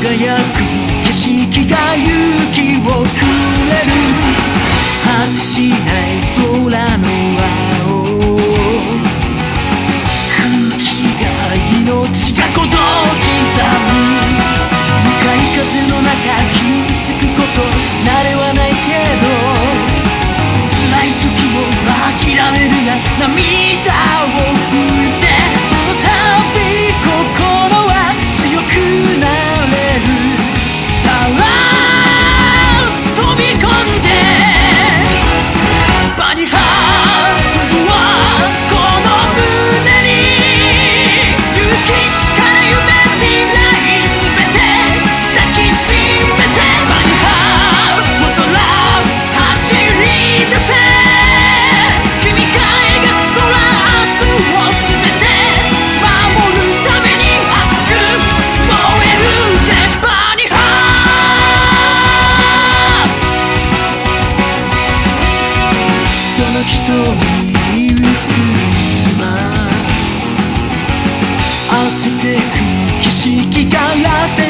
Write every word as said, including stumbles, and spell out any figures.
輝く景色が勇気をくれる。果てしない空の青、空気が命が鼓動刻む。向かい風の中傷つくこと慣れはないけど、辛い時も諦めるな、涙を拭いて。その度心は強くなれる。さあ飛び込んでバニハートはこの胸に勇気、力、夢、未来すべて抱きしめて。バニハート空走り出せ。君が描く空、明日をすべて守るために熱く燃えるぜ。バニハートその瞳に映る今、焦ってく景色からせ